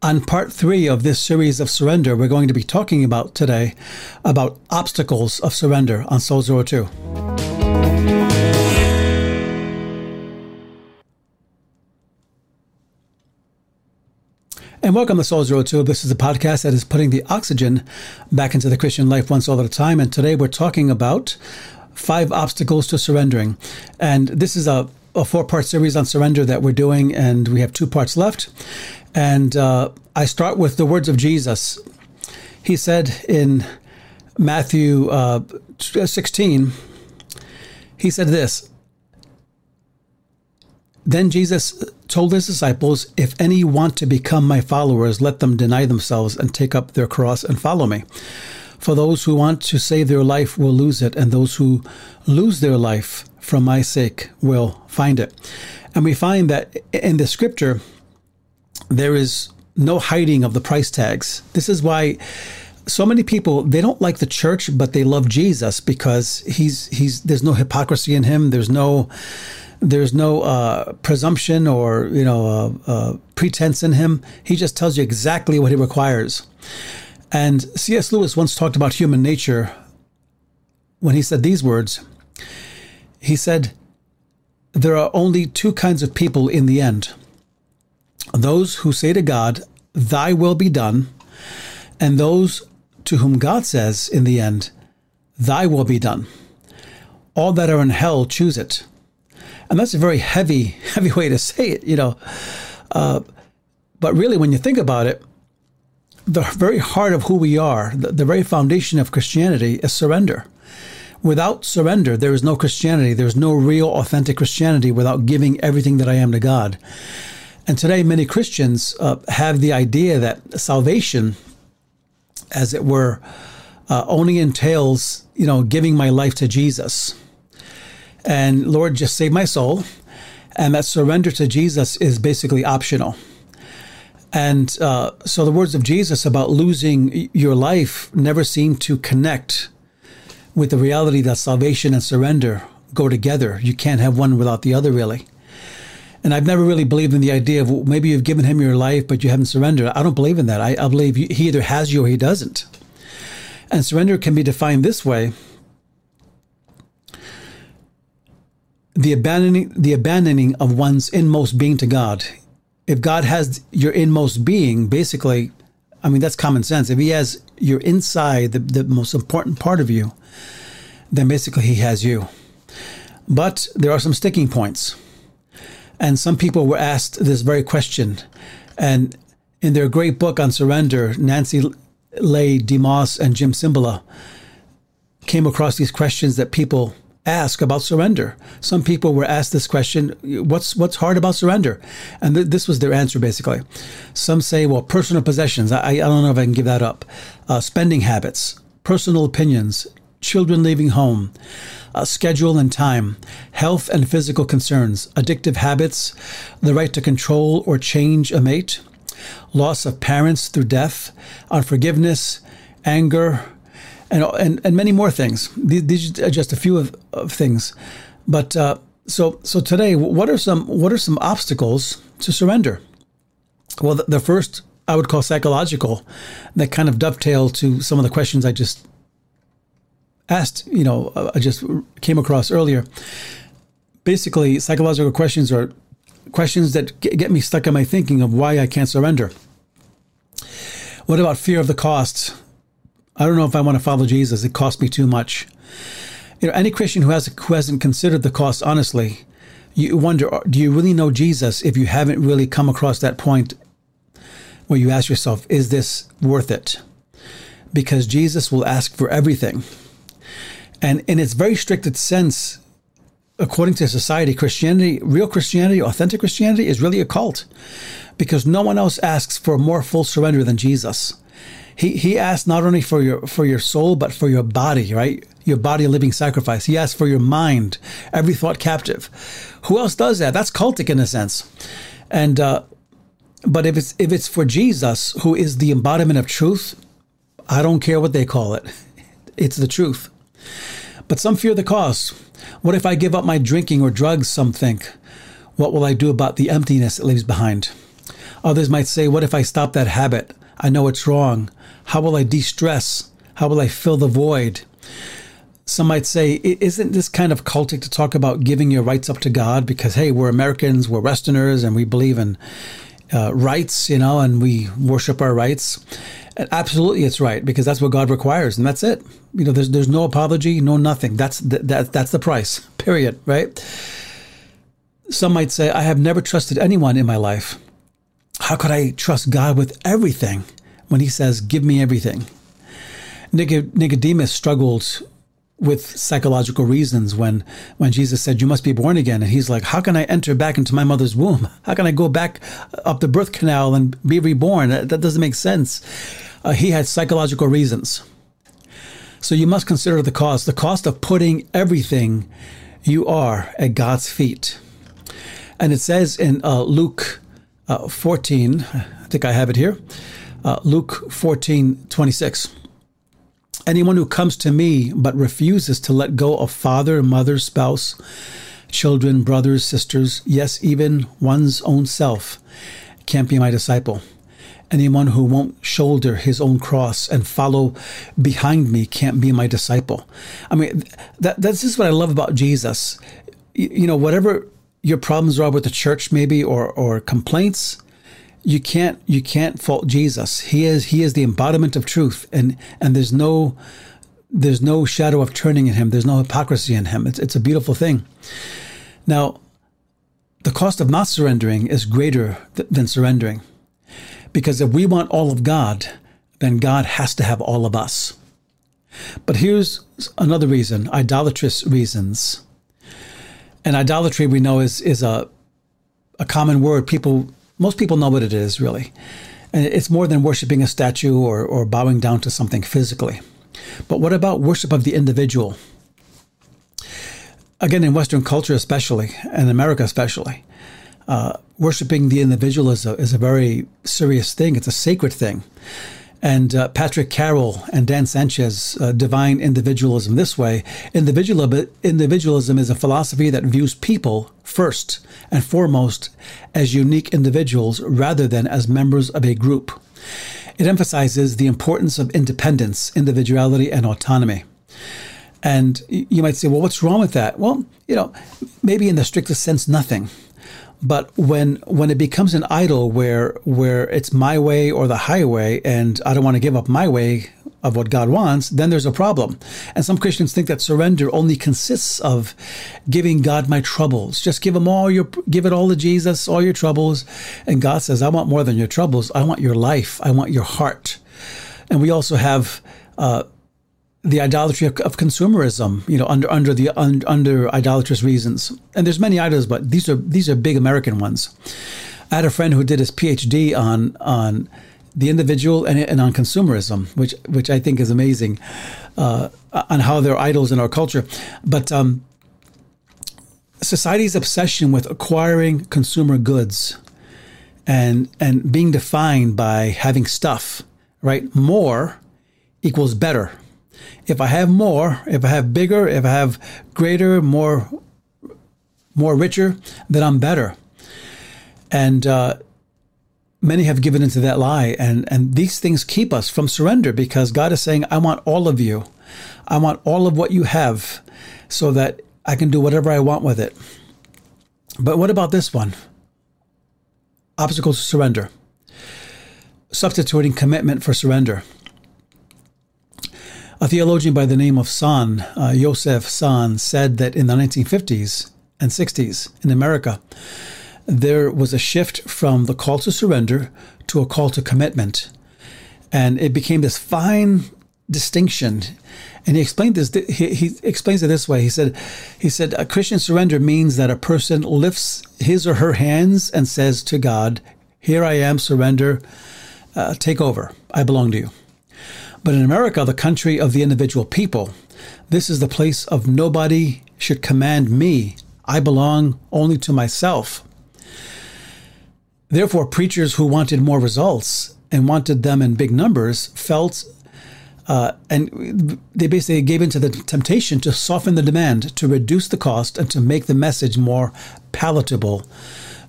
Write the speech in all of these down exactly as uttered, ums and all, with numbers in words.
On part three of this series of surrender, we're going to be talking about today about obstacles of surrender on Soul Zero Two. And welcome to Soul Zero Two. This is a podcast that is putting the oxygen back into the Christian life one soul at a time. And today we're talking about five obstacles to surrendering. And this is a, a four-part series on surrender that we're doing, and we have two parts left. And uh, I start with the words of Jesus. He said in Matthew uh, sixteen, he said this, "Then Jesus told his disciples, 'If any want to become my followers, let them deny themselves and take up their cross and follow me. For those who want to save their life will lose it, and those who lose their life for my sake will find it.'" And we find that in the scripture, there is no hiding of the price tags. This is why so many people, they don't like the church, but they love Jesus because he's he's there's no hypocrisy in him. There's no there's no uh, presumption or you know uh, uh, pretense in him. He just tells you exactly what he requires. And C S Lewis once talked about human nature when he said these words. He said, "There are only two kinds of people in the end. Those who say to God, 'Thy will be done,' and those to whom God says in the end, 'Thy will be done.' All that are in hell choose it." And that's a very heavy, heavy way to say it, you know. Uh, but really, when you think about it, the very heart of who we are, the, the very foundation of Christianity is surrender. Without surrender, there is no Christianity. There's no real, authentic Christianity without giving everything that I am to God. And today, many Christians uh, have the idea that salvation, as it were, uh, only entails, you know, giving my life to Jesus. And Lord, just save my soul. And that surrender to Jesus is basically optional. And uh, so the words of Jesus about losing your life never seem to connect with the reality that salvation and surrender go together. You can't have one without the other, really. And I've never really believed in the idea of, well, maybe you've given him your life, but you haven't surrendered. I don't believe in that. I, I believe he either has you or he doesn't. And surrender can be defined this way. The abandoning, the abandoning of one's inmost being to God. If God has your inmost being, basically, I mean, that's common sense. If he has your inside, the, the most important part of you, then basically he has you. But there are some sticking points. And some people were asked this very question. And in their great book on surrender, Nancy Leigh DeMoss and Jim Cymbala came across these questions that people ask about surrender. Some people were asked this question, what's what's hard about surrender? And th- this was their answer, basically. Some say, well, personal possessions. I, I don't know if I can give that up. Uh, spending habits, personal opinions, children leaving home, uh, schedule and time, health and physical concerns, addictive habits, the right to control or change a mate, loss of parents through death, unforgiveness, anger, and and, and many more things. These are just a few of, of things. But uh, so so today, what are some what are some obstacles to surrender? Well, the, the first I would call psychological, that kind of dovetail to some of the questions I just asked, you know, I just came across earlier. Basically, psychological questions are questions that get me stuck in my thinking of why I can't surrender. What about fear of the cost? I don't know if I want to follow Jesus. It costs me too much. You know, any Christian who has who hasn't considered the cost honestly, you wonder, do you really know Jesus if you haven't really come across that point where you ask yourself, is this worth it? Because Jesus will ask for everything. And in its very strictest sense, according to society, Christianity, real Christianity, authentic Christianity is really a cult, because no one else asks for more full surrender than Jesus. He he asks not only for your for your soul, but for your body, right? Your body a living sacrifice. He asks for your mind, every thought captive. Who else does that? That's cultic in a sense. And uh, but if it's if it's for Jesus, who is the embodiment of truth, I don't care what they call it. It's the truth. But some fear the cost. What if I give up my drinking or drugs, some think? What will I do about the emptiness it leaves behind? Others might say, what if I stop that habit? I know it's wrong. How will I de-stress? How will I fill the void? Some might say, isn't this kind of cultic to talk about giving your rights up to God? Because, hey, we're Americans, we're Westerners, and we believe in uh, rights, you know, and we worship our rights. And absolutely, it's right, because that's what God requires, and that's it. You know, there's there's no apology, no nothing. That's the, that that's the price, period, right? Some might say, I have never trusted anyone in my life. How could I trust God with everything when he says, give me everything? Nicodemus struggled with psychological reasons when, when Jesus said, you must be born again. And he's like, how can I enter back into my mother's womb? How can I go back up the birth canal and be reborn? That, that doesn't make sense. Uh, he had psychological reasons. So you must consider the cost, the cost of putting everything you are at God's feet. And it says in uh, Luke uh, fourteen, I think I have it here, uh, Luke fourteen twenty-six. Anyone who comes to me but refuses to let go of father, mother, spouse, children, brothers, sisters, yes, even one's own self, can't be my disciple. Anyone who won't shoulder his own cross and follow behind me can't be my disciple. I mean, that that's just what I love about Jesus. You, you know, whatever your problems are with the church, maybe, or or complaints, you can't you can't fault Jesus. He is he is the embodiment of truth, and and there's no there's no shadow of turning in him. There's no hypocrisy in him. It's it's a beautiful thing. Now, the cost of not surrendering is greater th- than surrendering. Because if we want all of God, then God has to have all of us. But here's another reason, idolatrous reasons. And idolatry, we know, is is a a common word. People, most people know what it is, really. And it's more than worshiping a statue or, or bowing down to something physically. But what about worship of the individual? Again, in Western culture especially, and America especially, Uh, worshiping the individual is a, is a very serious thing. It's a sacred thing. And uh, Patrick Carroll and Dan Sanchez uh, define individualism this way. Individual, individualism is a philosophy that views people first and foremost as unique individuals rather than as members of a group. It emphasizes the importance of independence, individuality, and autonomy. And you might say, well, what's wrong with that? Well, you know, maybe in the strictest sense, nothing. But when when it becomes an idol where where it's my way or the highway, and I don't want to give up my way of what God wants, then there's a problem. And some Christians think that surrender only consists of giving God my troubles. Just give him all your give it all to Jesus, all your troubles. And God says, I want more than your troubles. I want your life. I want your heart. And we also have uh, the idolatry of, of consumerism, you know, under under the un, under idolatrous reasons. And there's many idols, but these are these are big American ones. I had a friend who did his P H D on on the individual and, and on consumerism, which which I think is amazing, uh, on how they're idols in our culture. But um, society's obsession with acquiring consumer goods and and being defined by having stuff, right? More equals better. If I have more, if I have bigger, if I have greater, more, more richer, then I'm better. And uh, many have given into that lie. And, and these things keep us from surrender, because God is saying, I want all of you. I want all of what you have so that I can do whatever I want with it. But what about this one? Obstacles to surrender. Substituting commitment for surrender. A theologian by the name of Son, uh, Joseph Son, said that in the nineteen fifties and sixties in America, there was a shift from the call to surrender to a call to commitment. And it became this fine distinction. And he explained this, he, he explains it this way. He said, he said, a Christian surrender means that a person lifts his or her hands and says to God, here I am, surrender, uh, take over. I belong to you. But in America, the country of the individual people, this is the place of nobody should command me. I belong only to myself. Therefore, preachers who wanted more results and wanted them in big numbers felt, uh, and they basically gave into the temptation to soften the demand, to reduce the cost, and to make the message more palatable.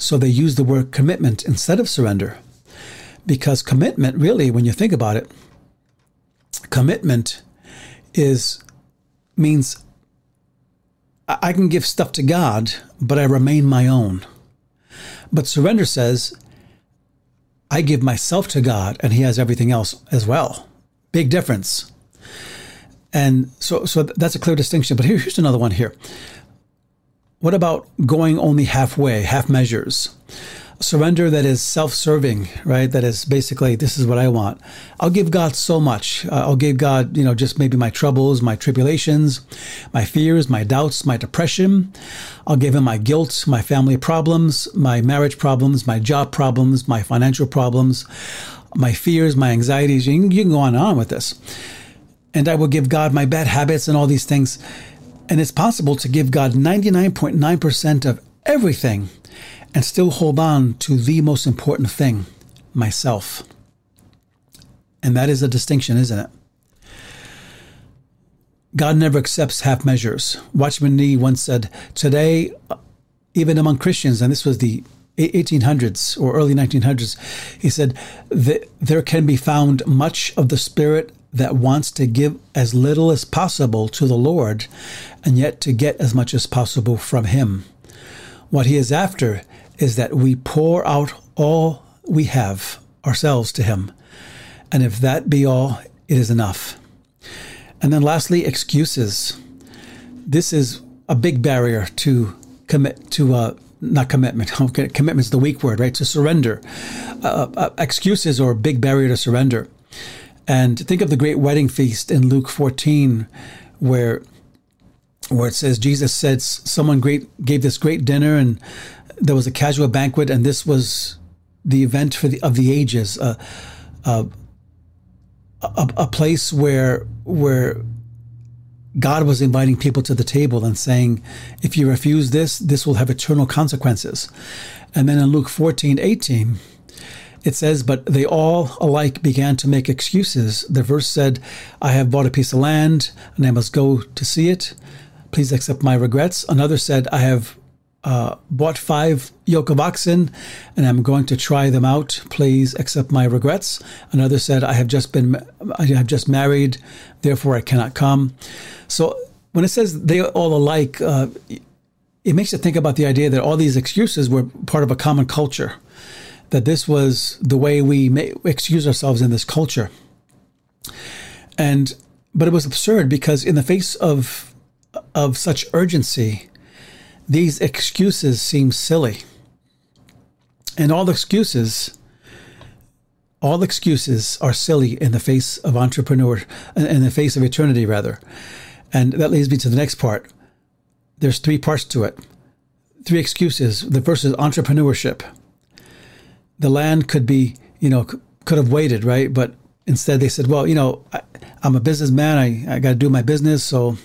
So they use the word commitment instead of surrender. Because commitment, really, when you think about it, commitment is means I can give stuff to God, but I remain my own. But surrender says I give myself to God and he has everything else as well. Big difference. And so so that's a clear distinction. But here, here's another one here. What about going only halfway, half measures? Surrender that is self-serving, right? That is basically, this is what I want. I'll give God so much. Uh, I'll give God, you know, just maybe my troubles, my tribulations, my fears, my doubts, my depression. I'll give him my guilt, my family problems, my marriage problems, my job problems, my financial problems, my fears, my anxieties. You can, you can go on and on with this. And I will give God my bad habits and all these things. And it's possible to give God ninety-nine point nine percent of everything and still hold on to the most important thing, myself. And that is a distinction, isn't it? God never accepts half measures. Watchman Nee once said, today, even among Christians, and this was the eighteen hundreds or early nineteen hundreds, he said, there can be found much of the spirit that wants to give as little as possible to the Lord and yet to get as much as possible from him. What he is after is that we pour out all we have ourselves to him. And if that be all, it is enough. And then lastly, excuses. This is a big barrier to commit to, uh, not commitment. Okay, commitment's the weak word, right? To surrender. Uh, uh, excuses are a big barrier to surrender. And think of the great wedding feast in Luke fourteen, where where it says Jesus said someone great gave this great dinner, and there was a casual banquet, and this was the event for the of the ages, uh, uh, a, a place where where God was inviting people to the table and saying, if you refuse this, this will have eternal consequences. And then in Luke fourteen eighteen, it says, but they all alike began to make excuses. The verse said, I have bought a piece of land and I must go to see it. Please accept my regrets. Another said, I have uh, bought five yoke of oxen and I'm going to try them out. Please accept my regrets. Another said, I have just been, I have just married, therefore I cannot come. So when it says they all alike, uh, it makes you think about the idea that all these excuses were part of a common culture. That this was the way we may excuse ourselves in this culture. And, but it was absurd because in the face of, of such urgency, these excuses seem silly. And all excuses, all excuses are silly in the face of entrepreneur, in the face of eternity rather. And that leads me to the next part. There's three parts to it. Three excuses. The first is entrepreneurship. The land could be, you know, could have waited, right? But instead they said, well, you know, I, I'm a businessman. I, I got to do my business. So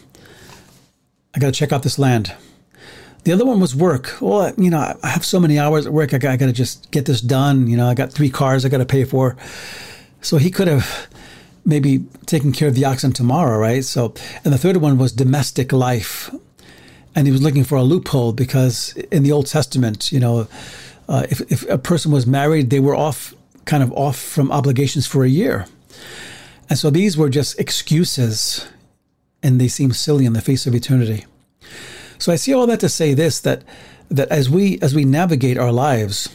I got to check out this land. The other one was work. Well, you know, I have so many hours at work. I got, I got to just get this done. You know, I got three cars I got to pay for. So he could have maybe taken care of the oxen tomorrow, right? So, and the third one was domestic life. And he was looking for a loophole because in the Old Testament, you know, Uh, if, if a person was married, they were off, kind of off from obligations for a year. And so these were just excuses, and they seem silly in the face of eternity. So I see all that to say this, that that as we as we navigate our lives,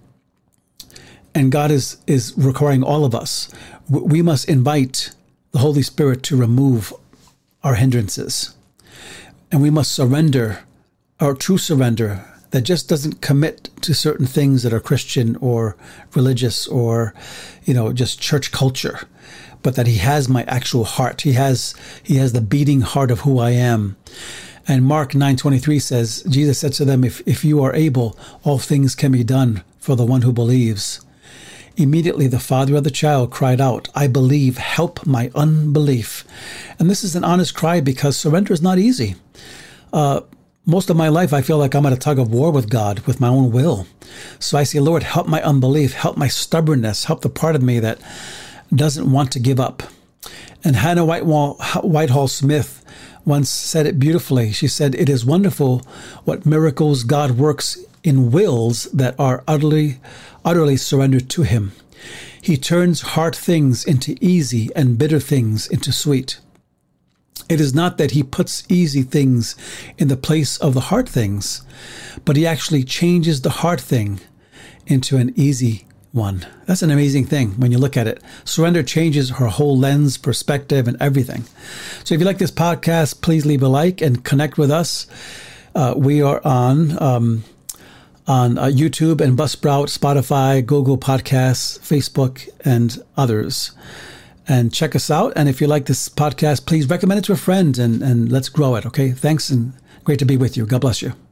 and God is, is requiring all of us, we must invite the Holy Spirit to remove our hindrances. And we must surrender, our true surrender, that just doesn't commit to certain things that are Christian or religious or, you know, just church culture, but that he has my actual heart. He has he has the beating heart of who I am. And Mark nine twenty-three says, Jesus said to them, if, if you are able, all things can be done for the one who believes. Immediately the father of the child cried out, I believe, help my unbelief. And this is an honest cry because surrender is not easy. Uh, Most of my life, I feel like I'm at a tug of war with God, with my own will. So I say, Lord, help my unbelief, help my stubbornness, help the part of me that doesn't want to give up. And Hannah Whitehall, Whitehall Smith once said it beautifully. She said, it is wonderful what miracles God works in wills that are utterly, utterly surrendered to him. He turns hard things into easy and bitter things into sweet. It is not that he puts easy things in the place of the hard things, but he actually changes the hard thing into an easy one. That's an amazing thing when you look at it. Surrender changes her whole lens, perspective, and everything. So if you like this podcast, please leave a like and connect with us. Uh, we are on um, on uh, YouTube and Buzzsprout, Spotify, Google Podcasts, Facebook, and others. And check us out. And if you like this podcast, please recommend it to a friend and, and let's grow it. Okay. Thanks and great to be with you. God bless you.